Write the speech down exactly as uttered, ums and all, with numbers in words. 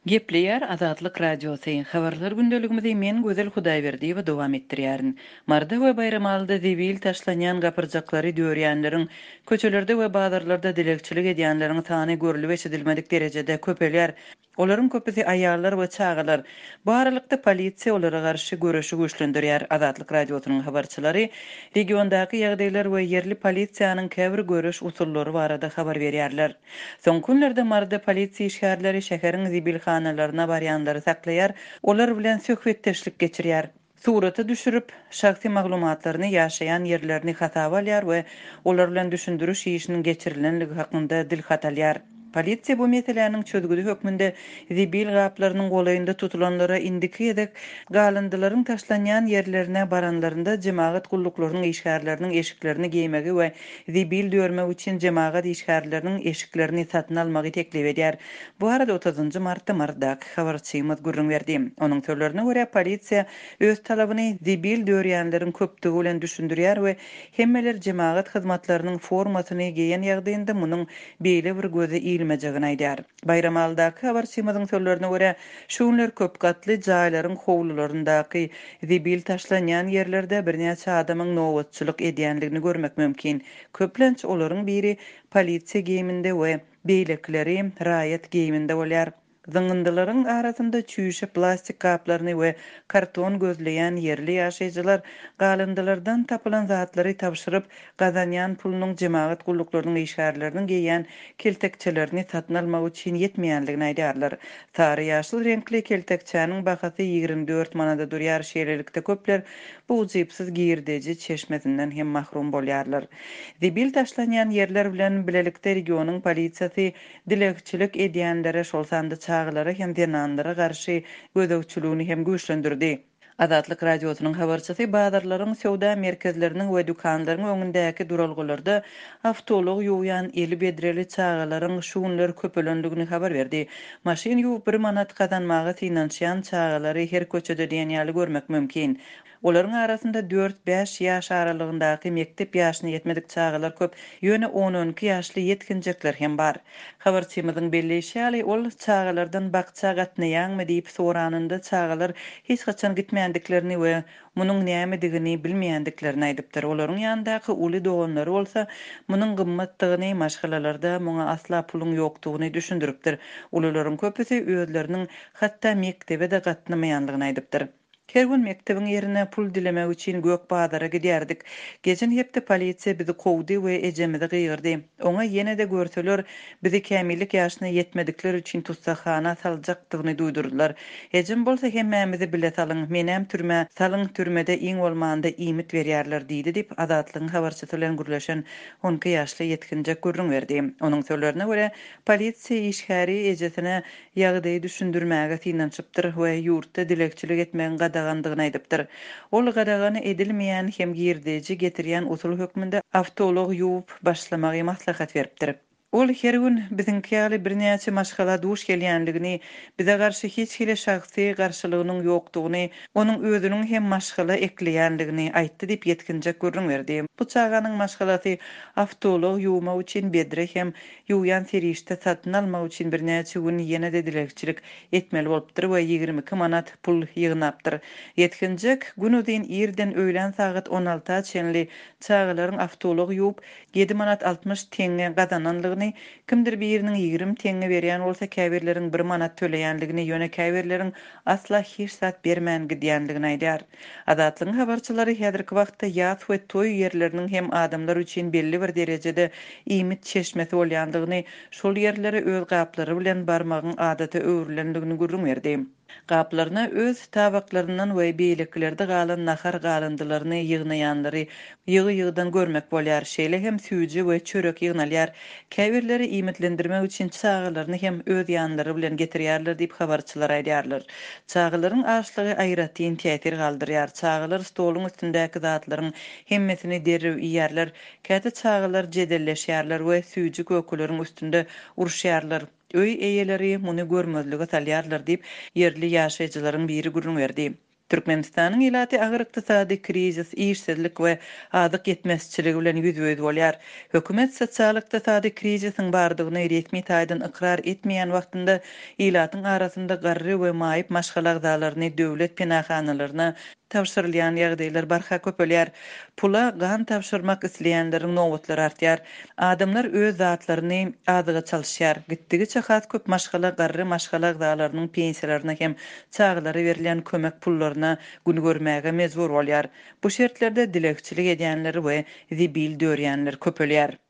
Gepleyer Azatlyk Radiosu habarlar gündeligimizde men Gözel Hudaýberdi we dowam etdirýärin. Marda we bayramalda zibil taşlanýan gapyrjaklary döwürýänleriň köçelerde we bazarlarda dilekçilik edýänleriň sany görülip eşidilmedik derejede köpelýär. Olaryň köpüsi aýallar we çagalar. Bu aralykda polisiýa olara garşy göreşi güçlendirýär. Azatlyk Radiosynyň habarçylary regiondaky ýagdaýlar we yerli polisiýanyň käbir göreş usullary barada habar berýärler. Soň günlerde Marda polisiýa işgärleri şäheriň zibil hanalaryna barýanlary saklaýar, olar bilen söhbetdeşlik geçirýär. Suraty düşürüp, şahsy maglumatlaryny ýaşaýan yerlerini hataba alýar we olar bilen düşündürüş işiniň geçirilenligi hakynda dil hatalýar. Polisiýa bu meseleniň çözgüdi hökmünde zibil gaplarynyň golaýynda tutulanlara indiki edek galyndylaryň taşlanýan yerlerine baranlarynda jemaat gulluklarının işgärleriniň eşiklerini giýmegi we zibil dörmek üçin jemaat işgärleriniň eşiklerini satyn almagy teklip edýär. Bu arada otuzunçy martda Mardak habarçymyz gurrun berdi. Onuň sözlerine görä polisiýa öz talabyny zibil dörýänleriň köpdigi bilen düşündirýär we hemmeler jemaat hyzmatlarynyň formasyny giýen ýagdaýynda munyň beýle bir göze ilmejegini aýdýar. Bayramaldaky habarçymyzyň sözlerine görä şunlar köp gatly jaýlaryň howlularyndaky zibil taşlanýan yerlerde birnäçe adamyň nowatçylyk edýänligini görmek mümkin. Köplenç olaryň biri polisiýa giyiminde we beýlekleri raýat giyiminde bolýar. Zyňyndylaryň arasynda çüýşe plastik kaplaryny we karton gözleýän yerli ýaşaýjylar galyndylardan tapylan zatlary tapşyryp gazanýan pulunyň jemaat gulluklarynyň işgärlerini giýen keltekçelerini satyn almak üçin ýetmeýänligini aýdýarlar. Sary ýaşyl renkli keltekçäniň bahasy ýygrimi dört manada durýar. Şeýlelikde köpler bu jypsyz girdeji çeşmesinden hem mahrum bolýarlar. Zibil taşlanýan yerler bilen bilelikde regionyň polisiýasy dilekçilik edýänlere şol sandy çağlara hem denanlara garşy gözegçiligi hem güçlendirdi. Azatlyk Radiosynyň habarçysy bazarlaryň sowda merkezleriniň we dukanlaryň öňündäki duralgylarda awtolog ýuwýan eli bedreli çağalaryň şuňlar köpelendigini habar berdi. Maşyn ýuwup bir manat kazanmagy synançyan çağalary her köçede diýenýäli görmek mümkin. Olaryň arasynda dört beş ýaş aralygyndaky mektep ýaşyna ýetmedik çağalar köp, ýöne on on iki ýaşly ýetkinjekler hem bar. Habarçymyzyň belleşýäli ol çağalardan bakça gatnaýanmy diýip soranynda çağalar hiç gaçan gitmeýändiklerini we munyň nämedigini bilmeýändiklerini aýdypdyr. Olaryň ýandaky uly doganlary bolsa, munyň gymmatdygyny maşgalalarda muňa asla puluň ýokdugyny düşündiripdir. Ulularyň köpüsi özleriniň hatda mektebe de gatnamaýanlygyny aýdypdyr. Her gün mektebiň ýerine pul dilemek üçin gök bazara gidýärdik. Geçen hepde polisiýa bizi kowdy we ejemizi gygyrdy. Oňa ýene de görseler bizi kämillik ýaşyna ýetmedikleri üçin tutsakana saljakdygyny duýdurdylar. Ejem bolsa hemmämizi bile salyň, menem türme, salyň türmede iň bolmanda imit berýärler diýdi dip Azatlygyň habarçysy bilen gürleşen on iki ýaşly ýetkinjek gurrun berdi. Onuň sözlerine görä polisiýa işgäri ejesine ýagdaýy düşündirmäge synançypdyr we ýurtda dilekçilik etmegen gadagandygyny aýdypdyr. Ol gadagany edilmeýän hem girdeji getirýän usul hökmünde awtolog ýuwup başlamagy maslahat beripdir. Ol her gün biziňkiýaly birnäçe maşgala duş gelýänligini, bize garşy hiç hile şahsy garşylygynyň ýokdugyny, onuň özüniň hem maşgala ekleýänligini aýtdy dip ýetkinjek gurrun berdi. Bu çağanyň maşgalasy awtolog ýuwmak üçin bedre hem ýuwýan serişde satyn almak üçin birnäçe gün ýene de dilekçilik etmeli bolupdyr we ýygrimi iki manat pul ýygnapdyr. Ýetkinjek günüdin ýerden öýlen sagat on alty çenli çağalaryň awtolog ýuwup ýedi manat altmış teňe gazananlygyny, kimdir biriniň ýygrimi teňe berýän bolsa käbirleriň bir manat töleýänligini, ýöne käbirleriň asla hiç sat bermän gidýänligini aýdýar. Azatlygyň habarçylary häzirki wagtda ýat we toý ýerleriniň hem adamlar üçin belli bir derejede imit çeşmesi bolýandygyny, şol ýerlere öz gaplary bilen barmagyň adaty öwrülendigini gurrun berdi. Gaplaryna öz tabaklaryndan we beýleklerde galan nahar galyndylaryny ýygnaýanlary ýygy-ýygydan görmek bolýar. Şeýle hem süýji we çörek ýygnalýar. Käbirleri imitlendirmek üçin çağalaryny hem öz ýanlary bilen getirýärler diýip habarçylar aýdýarlar. Çağalaryň aşlygy aýratyn täsir galdyrýar. Çağalar stoluň üstündäki zatlaryň hemmesini derrew ýýärler. Käte çağalar jedelleşýärler we süýji köküleriň üstünde uruşýarlar. Öý eýeleri muny görmezlige salýarlar diýip yerli ýaşaýjylaryň biri gurrun berdi. Türkmenistanyň ýylaty agyr ykdysady krizis, işsizlik we azyk ýetmezçiligi bilen ýüzböýdi bolýar. Hökümet sosial ykdysady krizisiň bardygyny resmi taýdan ikrar etmeýän wagtynda ýylatyň arasynda garry we maýyp maşgala agdalaryny döwlet penahanalaryna tawşyrylýan ýagdaýlar barha köpelýär. Pula gan tawşyrmak isleýänleriň nowbatlary artýar. Adamlar öz zatlaryny azyga çalyşýar. Gitdigi çahat köp maşgala garry maşgala agdalarynyň pensiýalaryna hem çaglary berilen kömek pullaryna gün görmäge mezbur bolýar. Bu şertlerde dilekçilik edýänler we zibil dörýänler köpelýär.